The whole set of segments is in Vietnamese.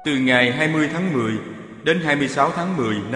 Từ ngày 20 tháng 10 đến 26 tháng 10 năm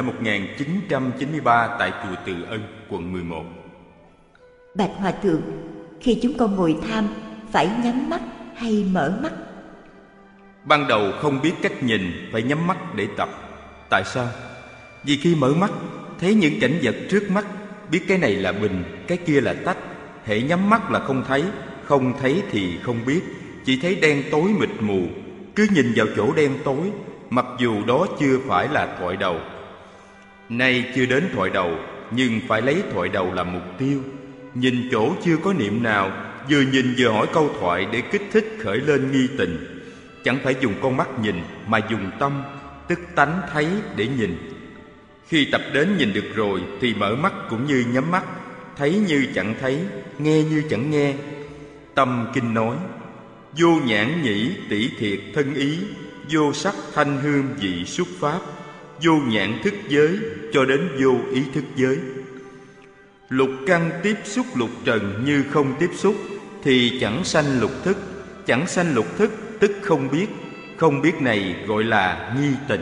1993 tại chùa Từ Ân, quận 11. Bạch Hòa Thượng, khi chúng con ngồi tham, phải nhắm mắt hay mở mắt? Ban đầu không biết cách nhìn, phải nhắm mắt để tập. Tại sao? Vì khi mở mắt, thấy những cảnh vật trước mắt, biết cái này là bình, cái kia là tách. Hễ nhắm mắt là không thấy thì không biết, chỉ thấy đen tối mịt mù. Cứ nhìn vào chỗ đen tối, mặc dù đó chưa phải là thoại đầu. Nay chưa đến thoại đầu, nhưng phải lấy thoại đầu làm mục tiêu. Nhìn chỗ chưa có niệm nào, vừa nhìn vừa hỏi câu thoại để kích thích khởi lên nghi tình. Chẳng phải dùng con mắt nhìn, mà dùng tâm, tức tánh thấy để nhìn. Khi tập đến nhìn được rồi thì mở mắt cũng như nhắm mắt, thấy như chẳng thấy, nghe như chẳng nghe. Tâm kinh nói: vô nhãn nhĩ tỷ thiệt thân ý, vô sắc thanh hương vị xuất pháp, vô nhãn thức giới cho đến vô ý thức giới. Lục căn tiếp xúc lục trần như không tiếp xúc, thì chẳng sanh lục thức. Chẳng sanh lục thức tức không biết. Không biết này gọi là nghi tình.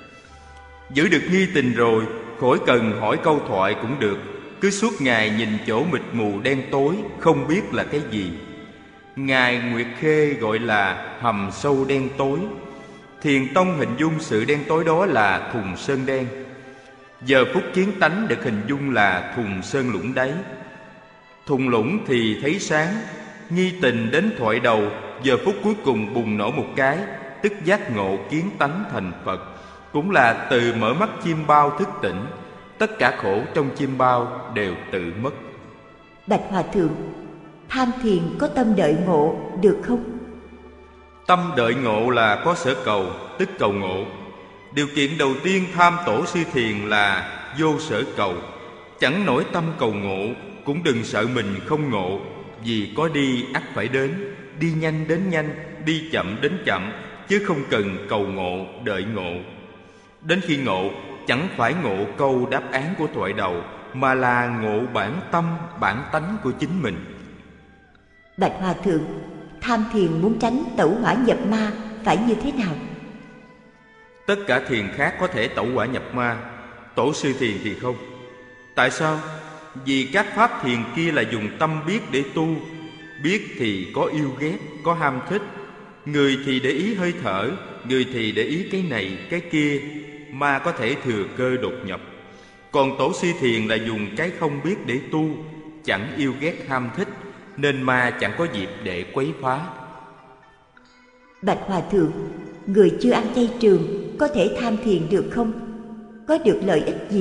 Giữ được nghi tình rồi, khỏi cần hỏi câu thoại cũng được. Cứ suốt ngày nhìn chỗ mịt mù đen tối, không biết là cái gì. Ngài Nguyệt Khê gọi là hầm sâu đen tối. Thiền tông hình dung sự đen tối đó là thùng sơn đen. Giờ phút kiến tánh được hình dung là thùng sơn lũng đáy. Thùng lũng thì thấy sáng. Nghi tình đến thoại đầu, giờ phút cuối cùng bùng nổ một cái, tức giác ngộ kiến tánh thành Phật. Cũng là từ mở mắt chim bao thức tỉnh. Tất cả khổ trong chim bao đều tự mất. Bạch Hòa Thượng, tham thiền có tâm đợi ngộ được không? Tâm đợi ngộ là có sở cầu, tức cầu ngộ. Điều kiện đầu tiên tham tổ sư thiền là vô sở cầu. Chẳng nổi tâm cầu ngộ, cũng đừng sợ mình không ngộ. Vì có đi ắt phải đến, đi nhanh đến nhanh, đi chậm đến chậm, chứ không cần cầu ngộ, đợi ngộ. Đến khi ngộ, chẳng phải ngộ câu đáp án của thoại đầu, mà là ngộ bản tâm, bản tánh của chính mình. Bạch Hòa Thượng, tham thiền muốn tránh tẩu hỏa nhập ma phải như thế nào? Tất cả thiền khác có thể tẩu hỏa nhập ma, tổ sư thiền thì không. Tại sao? Vì các pháp thiền kia là dùng tâm biết để tu. Biết thì có yêu ghét, có ham thích. Người thì để ý hơi thở, người thì để ý cái này, cái kia. Ma có thể thừa cơ đột nhập. Còn tổ sư thiền là dùng cái không biết để tu, chẳng yêu ghét ham thích, nên ma chẳng có dịp để quấy phá. Bạch Hòa Thượng, người chưa ăn chay trường có thể tham thiền được không? Có được lợi ích gì?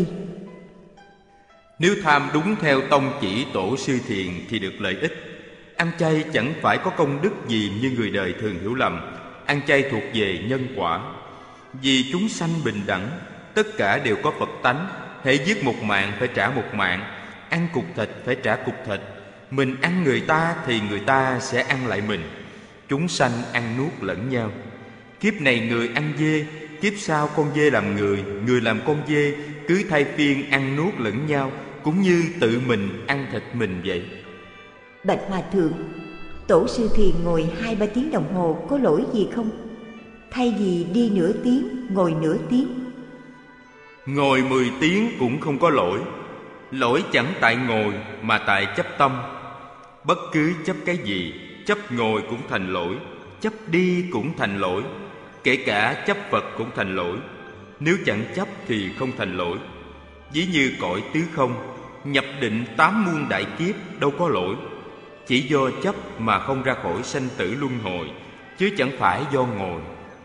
Nếu tham đúng theo tông chỉ tổ sư thiền thì được lợi ích. Ăn chay chẳng phải có công đức gì như người đời thường hiểu lầm. Ăn chay thuộc về nhân quả. Vì chúng sanh bình đẳng, tất cả đều có Phật tánh. Hễ giết một mạng phải trả một mạng, ăn cục thịt phải trả cục thịt. Mình ăn người ta thì người ta sẽ ăn lại mình. Chúng sanh ăn nuốt lẫn nhau. Kiếp này người ăn dê, kiếp sau con dê làm người, người làm con dê, cứ thay phiên ăn nuốt lẫn nhau, cũng như tự mình ăn thịt mình vậy. Bạch Hòa Thượng, tổ sư thiền ngồi 2-3 tiếng đồng hồ có lỗi gì không? Thay vì đi nửa tiếng, ngồi nửa tiếng. Ngồi 10 tiếng cũng không có lỗi. Lỗi chẳng tại ngồi mà tại chấp tâm. Bất cứ chấp cái gì, chấp ngồi cũng thành lỗi, chấp đi cũng thành lỗi, kể cả chấp Phật cũng thành lỗi. Nếu chẳng chấp thì không thành lỗi. Ví như cõi tứ không, nhập định 8 muôn đại kiếp đâu có lỗi. Chỉ do chấp mà không ra khỏi sanh tử luân hồi, chứ chẳng phải do ngồi.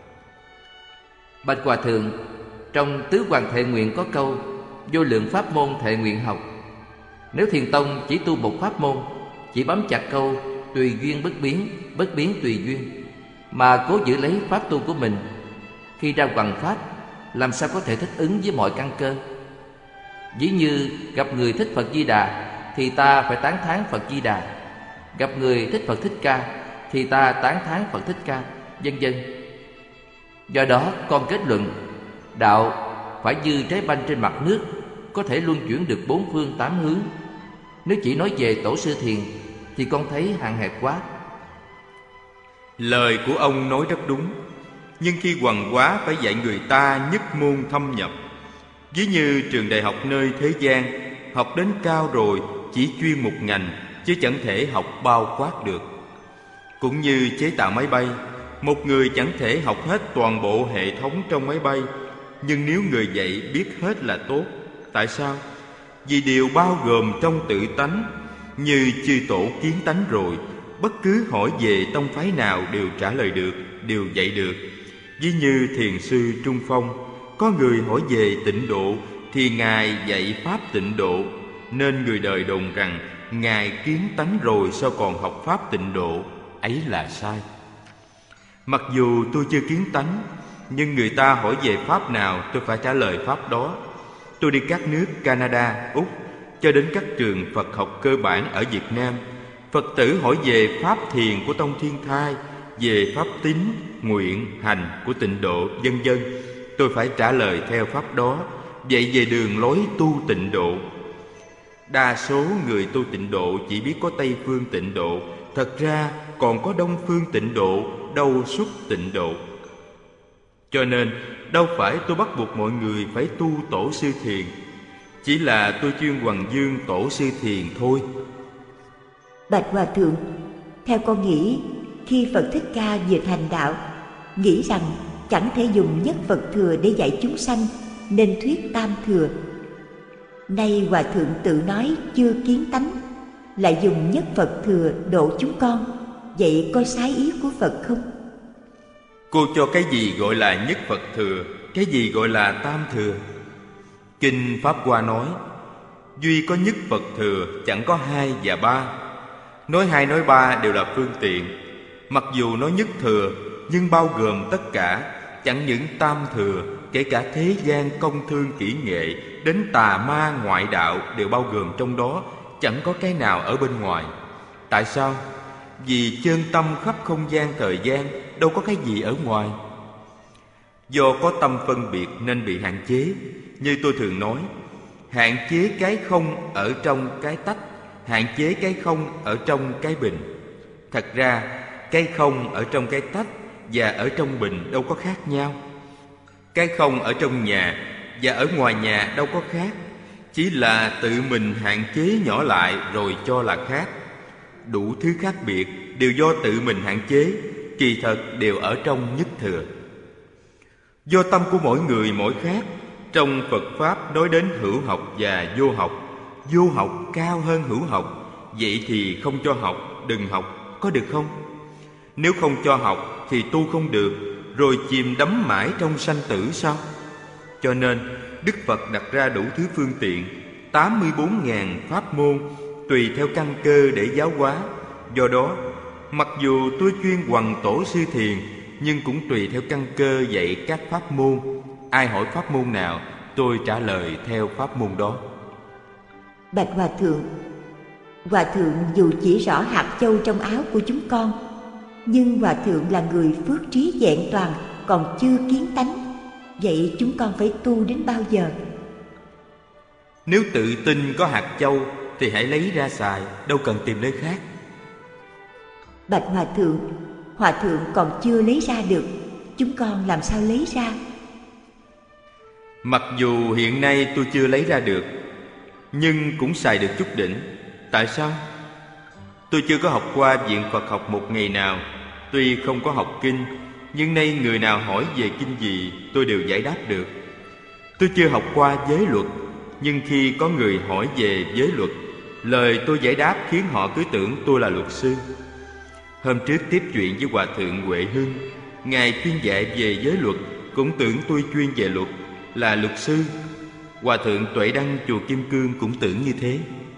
Bạch Hòa Thượng, trong Tứ Hoàng Thệ Nguyện có câu vô lượng pháp môn thệ nguyện học. Nếu thiền tông chỉ tu một pháp môn, chỉ bám chặt câu tùy duyên bất biến tùy duyên, mà cố giữ lấy pháp tu của mình, khi ra hoằng pháp làm sao có thể thích ứng với mọi căn cơ? Ví như gặp người thích Phật Di Đà thì ta phải tán thán Phật Di Đà, gặp người thích Phật Thích Ca thì ta tán thán Phật Thích Ca, vân vân. Do đó con kết luận đạo phải như trái banh trên mặt nước, có thể luân chuyển được 4 phương 8 hướng. Nếu chỉ nói về tổ sư thiền thì con thấy hạn hẹp quá. Lời của ông nói rất đúng. Nhưng khi hoằng quá phải dạy người ta nhất môn thâm nhập. Ví như trường đại học nơi thế gian, học đến cao rồi chỉ chuyên một ngành, chứ chẳng thể học bao quát được. Cũng như chế tạo máy bay, một người chẳng thể học hết toàn bộ hệ thống trong máy bay, nhưng nếu người dạy biết hết là tốt. Tại sao? Vì điều bao gồm trong tự tánh. Như chư tổ kiến tánh rồi, bất cứ hỏi về tông phái nào đều trả lời được, đều dạy được. Ví như thiền sư Trung Phong, có người hỏi về tịnh độ thì Ngài dạy pháp tịnh độ, nên người đời đồn rằng Ngài kiến tánh rồi sao còn học pháp tịnh độ. Ấy là sai. Mặc dù tôi chưa kiến tánh, nhưng người ta hỏi về pháp nào tôi phải trả lời pháp đó. Tôi đi các nước Canada, Úc, cho đến các trường Phật học cơ bản ở Việt Nam. Phật tử hỏi về pháp thiền của Tông Thiên Thai, về pháp tín, nguyện, hành của tịnh độ, vân vân. Tôi phải trả lời theo pháp đó, dạy về đường lối tu tịnh độ. Đa số người tu tịnh độ chỉ biết có Tây phương tịnh độ, thật ra còn có Đông phương tịnh độ, đâu xuất tịnh độ. Cho nên đâu phải tôi bắt buộc mọi người phải tu tổ sư thiền, chỉ là tôi chuyên hoằng dương tổ sư thiền thôi. Bạch Hòa Thượng, theo con nghĩ, khi Phật Thích Ca vừa thành đạo, nghĩ rằng chẳng thể dùng nhất Phật thừa để dạy chúng sanh, nên thuyết tam thừa. Nay Hòa Thượng tự nói chưa kiến tánh, lại dùng nhất Phật thừa độ chúng con, vậy có sai ý của Phật không? Cô cho cái gì gọi là nhất Phật thừa, cái gì gọi là tam thừa? Kinh Pháp Hoa nói, duy có nhất Phật thừa, chẳng có hai và ba. Nói hai nói ba đều là phương tiện. Mặc dù nói nhất thừa, nhưng bao gồm tất cả. Chẳng những tam thừa, kể cả thế gian công thương kỹ nghệ, đến tà ma ngoại đạo đều bao gồm trong đó, chẳng có cái nào ở bên ngoài. Tại sao? Vì chân tâm khắp không gian thời gian, đâu có cái gì ở ngoài. Do có tâm phân biệt nên bị hạn chế. Như tôi thường nói, hạn chế cái không ở trong cái tách, hạn chế cái không ở trong cái bình. Thật ra, cái không ở trong cái tách và ở trong bình đâu có khác nhau. Cái không ở trong nhà và ở ngoài nhà đâu có khác, chỉ là tự mình hạn chế nhỏ lại rồi cho là khác. Đủ thứ khác biệt đều do tự mình hạn chế, kỳ thật đều ở trong nhất thừa. Do tâm của mỗi người mỗi khác, trong Phật Pháp nói đến hữu học và vô học. Vô học cao hơn hữu học, vậy thì không cho học, đừng học, có được không? Nếu không cho học thì tu không được, rồi chìm đắm mãi trong sanh tử sao? Cho nên Đức Phật đặt ra đủ thứ phương tiện, 84.000 pháp môn, tùy theo căn cơ để giáo hóa. Do đó, mặc dù tôi chuyên hoằng tổ sư thiền, nhưng cũng tùy theo căn cơ dạy các pháp môn. Ai hỏi pháp môn nào, tôi trả lời theo pháp môn đó. Bạch Hòa Thượng dù chỉ rõ hạt châu trong áo của chúng con, nhưng Hòa Thượng là người phước trí vẹn toàn, còn chưa kiến tánh. Vậy chúng con phải tu đến bao giờ? Nếu tự tin có hạt châu thì hãy lấy ra xài, đâu cần tìm nơi khác. Bạch Hòa Thượng còn chưa lấy ra được, chúng con làm sao lấy ra? Mặc dù hiện nay tôi chưa lấy ra được, nhưng cũng xài được chút đỉnh. Tại sao? Tôi chưa có học qua viện Phật học một ngày nào. Tuy không có học kinh, nhưng nay người nào hỏi về kinh gì tôi đều giải đáp được. Tôi chưa học qua giới luật, nhưng khi có người hỏi về giới luật, lời tôi giải đáp khiến họ cứ tưởng tôi là luật sư. Hôm trước tiếp chuyện với Hòa Thượng Huệ Hưng, Ngài chuyên dạy về giới luật, cũng tưởng tôi chuyên về luật, là luật sư. Hòa Thượng Tuệ Đăng chùa Kim Cương cũng tưởng như thế.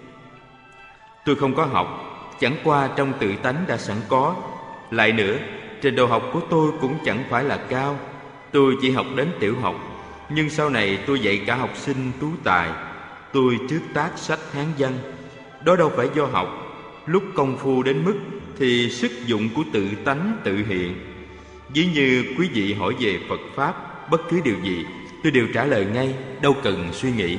Tôi không có học, chẳng qua trong tự tánh đã sẵn có. Lại nữa, trình độ học của tôi cũng chẳng phải là cao. Tôi chỉ học đến tiểu học, nhưng sau này tôi dạy cả học sinh tú tài. Tôi trước tác sách Hán văn. Đó đâu phải do học. Lúc công phu đến mức thì sức dụng của tự tánh tự hiện. Ví như quý vị hỏi về Phật Pháp, bất cứ điều gì tôi đều trả lời ngay, đâu cần suy nghĩ.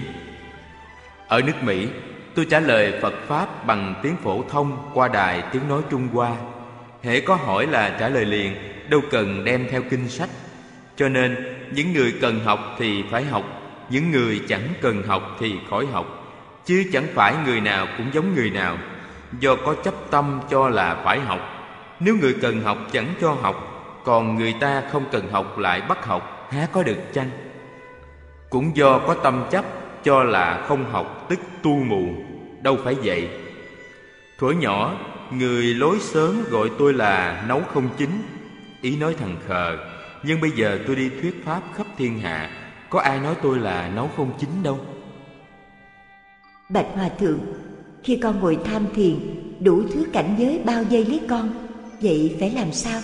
Ở nước Mỹ, tôi trả lời Phật Pháp bằng tiếng phổ thông qua đài tiếng nói Trung Hoa. Hễ có hỏi là trả lời liền, đâu cần đem theo kinh sách. Cho nên những người cần học thì phải học, những người chẳng cần học thì khỏi học. Chứ chẳng phải người nào cũng giống người nào, do có chấp tâm cho là phải học. Nếu người cần học chẳng cho học, còn người ta không cần học lại bắt học, há có được chăng? Cũng do có tâm chấp cho là không học tức tu mù, đâu phải vậy. Thuở nhỏ, người lối xóm gọi tôi là nấu không chín, ý nói thằng khờ. Nhưng bây giờ tôi đi thuyết pháp khắp thiên hạ, có ai nói tôi là nấu không chín đâu. Bạch Hòa Thượng, khi con ngồi tham thiền, đủ thứ cảnh giới bao vây lấy con, vậy phải làm sao?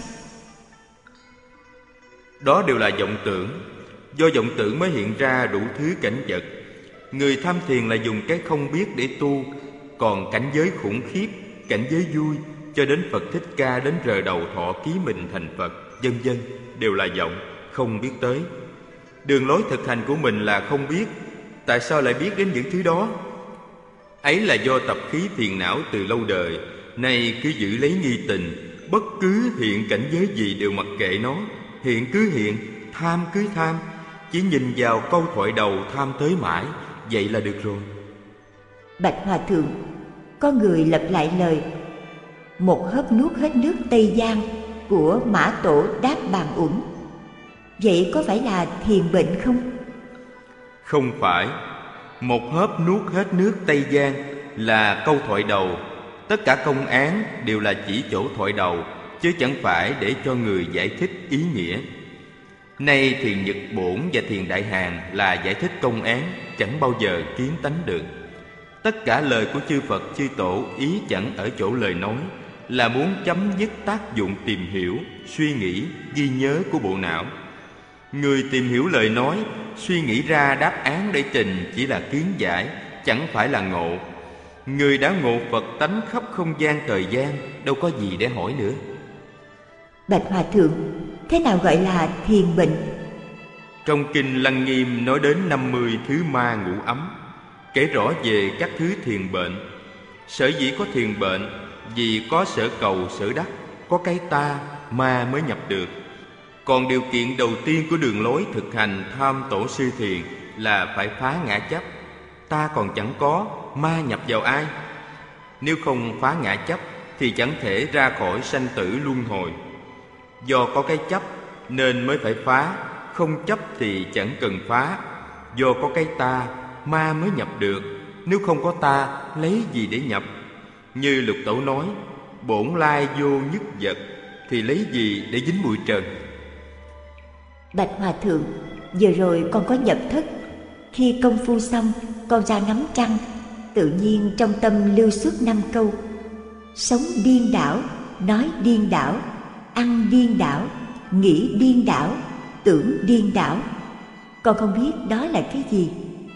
Đó đều là vọng tưởng. Do vọng tưởng mới hiện ra đủ thứ cảnh vật. Người tham thiền là dùng cái không biết để tu. Còn cảnh giới khủng khiếp, cảnh giới vui, cho đến Phật Thích Ca đến rờ đầu thọ ký mình thành Phật, vân vân, đều là vọng, không biết tới. Đường lối thực hành của mình là không biết. Tại sao lại biết đến những thứ đó? Ấy là do tập khí phiền não từ lâu đời. Nay cứ giữ lấy nghi tình, bất cứ hiện cảnh giới gì đều mặc kệ nó. Hiện cứ hiện, tham cứ tham, chỉ nhìn vào câu thoại đầu tham tới mãi, vậy là được rồi. Bạch Hòa Thượng, có người lặp lại lời một hớp nuốt hết nước Tây Giang của Mã Tổ Đáp Bàn Uẩn. Vậy có phải là thiền bệnh không? Không phải. Một hớp nuốt hết nước Tây Giang là câu thoại đầu. Tất cả công án đều là chỉ chỗ thoại đầu, chứ chẳng phải để cho người giải thích ý nghĩa. Nay thiền Nhật Bổn và thiền Đại Hàn là giải thích công án, chẳng bao giờ kiến tánh được. Tất cả lời của chư Phật chư Tổ ý chẳng ở chỗ lời nói, là muốn chấm dứt tác dụng tìm hiểu, suy nghĩ, ghi nhớ của bộ não. Người tìm hiểu lời nói, suy nghĩ ra đáp án để trình chỉ là kiến giải, chẳng phải là ngộ. Người đã ngộ Phật tánh khắp không gian thời gian, đâu có gì để hỏi nữa. Bạch Hòa Thượng, thế nào gọi là thiền bệnh? Trong Kinh Lăng Nghiêm nói đến 50 thứ ma ngũ ấm, kể rõ về các thứ thiền bệnh. Sở dĩ có thiền bệnh, vì có sở cầu sở đắc, có cái ta, ma mới nhập được. Còn điều kiện đầu tiên của đường lối thực hành tham tổ sư thiền là phải phá ngã chấp. Ta còn chẳng có, ma nhập vào ai? Nếu không phá ngã chấp thì chẳng thể ra khỏi sanh tử luân hồi. Do có cái chấp nên mới phải phá, không chấp thì chẳng cần phá. Do có cái ta, ma mới nhập được. Nếu không có ta, lấy gì để nhập? Như Lục Tổ nói, bổn lai vô nhất vật, thì lấy gì để dính bụi trần? Bạch Hòa Thượng, vừa rồi con có nhập thất. Khi công phu xong, con ra ngắm trăng. Tự nhiên trong tâm lưu xuất 5 câu: sống điên đảo, nói điên đảo, ăn điên đảo, nghĩ điên đảo, tưởng điên đảo. Con không biết đó là cái gì.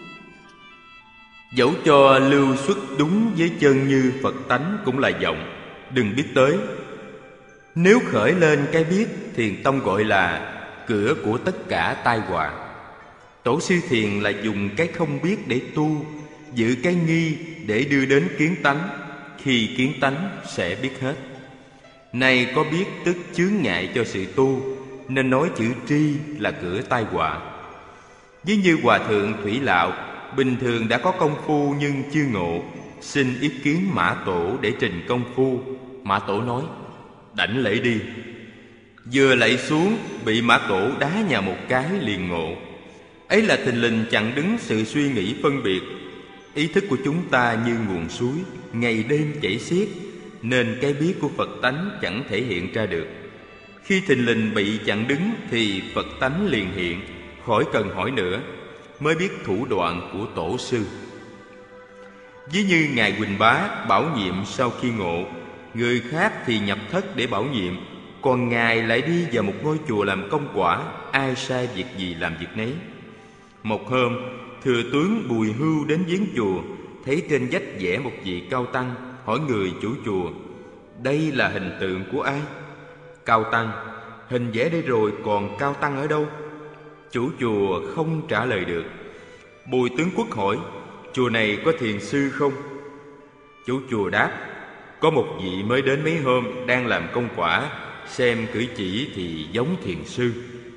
Dẫu cho lưu xuất đúng với chân như Phật tánh cũng là vọng, đừng biết tới. Nếu khởi lên cái biết, thiền tông gọi là cửa của tất cả tai họa. Tổ sư thiền là dùng cái không biết để tu, giữ cái nghi để đưa đến kiến tánh. Khi kiến tánh sẽ biết hết. Này có biết tức chướng ngại cho sự tu, nên nói chữ tri là cửa tai họa. Ví như Hòa Thượng Thủy Lạo bình thường đã có công phu nhưng chưa ngộ, xin ý kiến Mã Tổ để trình công phu. Mã Tổ nói: đảnh lễ đi. Vừa lạy xuống, bị Mã Tổ đá nhào một cái liền ngộ. Ấy là thình lình chặn đứng sự suy nghĩ phân biệt. Ý thức của chúng ta như nguồn suối, ngày đêm chảy xiết, nên cái biết của Phật tánh chẳng thể hiện ra được. Khi thình lình bị chặn đứng thì Phật tánh liền hiện, khỏi cần hỏi nữa, mới biết thủ đoạn của tổ sư. Ví như Ngài Huỳnh Bá bảo nhiệm sau khi ngộ, người khác thì nhập thất để bảo nhiệm, còn Ngài lại đi vào một ngôi chùa làm công quả, ai sai việc gì làm việc nấy. Một hôm, thừa tướng Bùi Hưu đến viếng chùa, thấy trên vách vẽ một vị cao tăng, hỏi người chủ chùa: đây là hình tượng của ai? Cao tăng: hình vẽ đây rồi, còn cao tăng ở đâu? Chủ chùa không trả lời được. Bùi tướng quốc hỏi: chùa này có thiền sư không? Chủ chùa đáp: có một vị mới đến mấy hôm, đang làm công quả, xem cử chỉ thì giống thiền sư.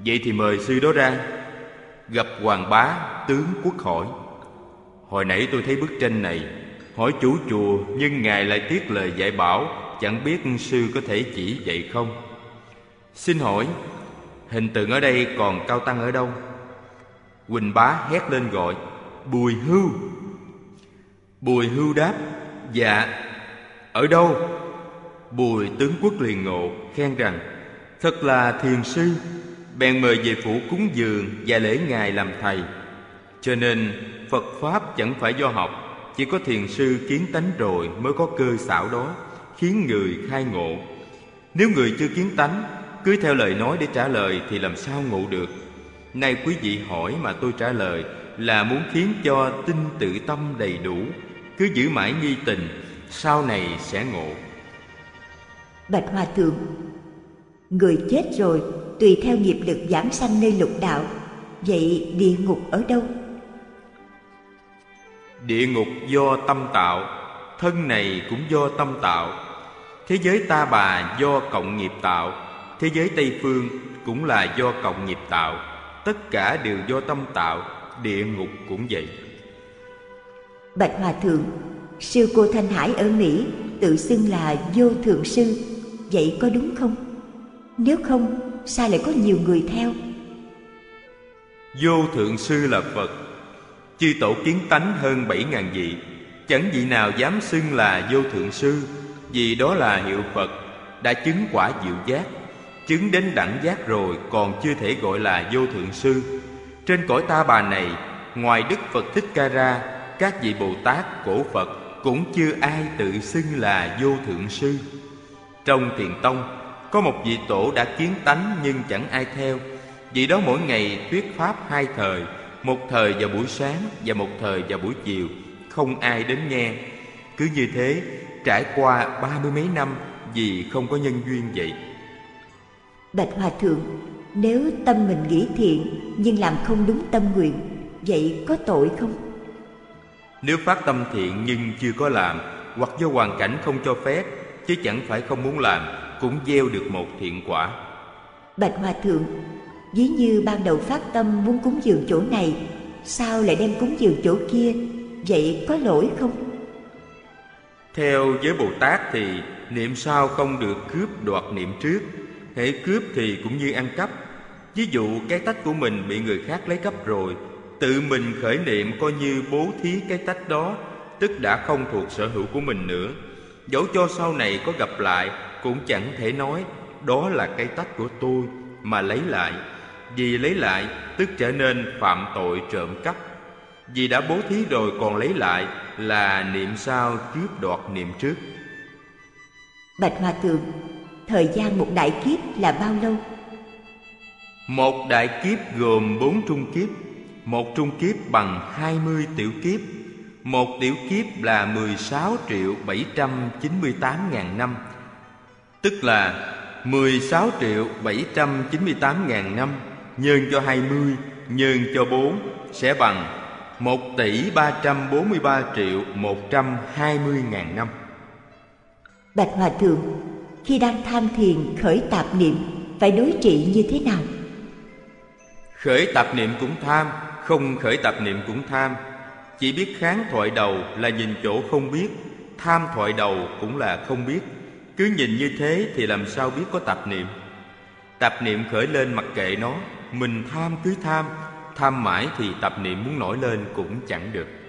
Vậy thì mời sư đó ra. Gặp Hoàng Bá tướng Quốc hỏi: hồi nãy tôi thấy bức tranh này, hỏi chủ chùa nhưng ngài lại tiếc lời dạy bảo, chẳng biết sư có thể chỉ dạy không? Xin hỏi hình tượng ở đây còn cao tăng ở đâu? Huỳnh Bá hét lên gọi: Bùi Hưu! Bùi Hưu đáp: dạ. Ở đâu? Bùi tướng Quốc liền ngộ, khen rằng thật là thiền sư, bèn mời về phủ cúng dường và lễ ngài làm thầy. Cho nên Phật Pháp chẳng phải do học, chỉ có thiền sư kiến tánh rồi mới có cơ xảo đó, khiến người khai ngộ. Nếu người chưa kiến tánh, cứ theo lời nói để trả lời thì làm sao ngộ được. Nay quý vị hỏi mà tôi trả lời là muốn khiến cho tin tự tâm đầy đủ, cứ giữ mãi nghi tình, sau này sẽ ngộ. Bạch Hòa Thượng, người chết rồi tùy theo nghiệp lực giảng sanh nơi lục đạo, vậy địa ngục ở đâu? Địa ngục do tâm tạo, thân này cũng do tâm tạo. Thế giới Ta Bà do cộng nghiệp tạo, thế giới Tây Phương cũng là do cộng nghiệp tạo. Tất cả đều do tâm tạo, địa ngục cũng vậy. Bạch Hòa Thượng, sư cô Thanh Hải ở Mỹ tự xưng là Vô Thượng Sư, vậy có đúng không? Nếu không, sao lại có nhiều người theo? Vô Thượng Sư là Phật, chư tổ kiến tánh hơn 7.000 vị, chẳng vị nào dám xưng là Vô Thượng Sư, vì đó là hiệu Phật, đã chứng quả diệu giác. Chứng đến đẳng giác rồi còn chưa thể gọi là Vô Thượng Sư. Trên cõi Ta Bà này, ngoài Đức Phật Thích Ca ra, các vị Bồ Tát cổ Phật cũng chưa ai tự xưng là Vô Thượng Sư. Trong Thiền Tông có một vị tổ đã kiến tánh nhưng chẳng ai theo. Vị đó mỗi ngày thuyết pháp 2 thời, một thời vào buổi sáng và một thời vào buổi chiều, không ai đến nghe. Cứ như thế trải qua 30 mấy năm vì không có nhân duyên vậy. Bạch Hòa Thượng, nếu tâm mình nghĩ thiện nhưng làm không đúng tâm nguyện, vậy có tội không? Nếu phát tâm thiện nhưng chưa có làm, hoặc do hoàn cảnh không cho phép, chứ chẳng phải không muốn làm, cũng gieo được một thiện quả. Bạch Hòa Thượng, ví như ban đầu phát tâm muốn cúng dường chỗ này, sao lại đem cúng dường chỗ kia, vậy có lỗi không? Theo giới Bồ Tát thì niệm sau không được cướp đoạt niệm trước. Hễ cướp thì cũng như ăn cắp. Ví dụ cái tách của mình bị người khác lấy cắp rồi, tự mình khởi niệm coi như bố thí cái tách đó, tức đã không thuộc sở hữu của mình nữa. Dẫu cho sau này có gặp lại, cũng chẳng thể nói đó là cái tách của tôi mà lấy lại. Vì lấy lại tức trở nên phạm tội trộm cắp. Vì đã bố thí rồi còn lấy lại là niệm sau cướp đoạt niệm trước. Bạch Hòa Thượng, thời gian một đại kiếp là bao lâu? Một đại kiếp gồm 4 trung kiếp. Một trung kiếp bằng 20 tiểu kiếp. Một tiểu kiếp là 16.798.000 năm, tức là 16.798.000 năm nhân cho 20 nhân cho 4 sẽ bằng 1.343.120.000 năm. Bạch Hòa Thượng, khi đang tham thiền khởi tạp niệm phải đối trị như thế nào? Khởi tạp niệm cũng tham, không khởi tạp niệm cũng tham. Chỉ biết kháng thoại đầu là nhìn chỗ không biết, tham thoại đầu cũng là không biết. Cứ nhìn như thế thì làm sao biết có tạp niệm. Tạp niệm khởi lên mặc kệ nó, mình tham cứ tham, tham mãi thì tạp niệm muốn nổi lên cũng chẳng được.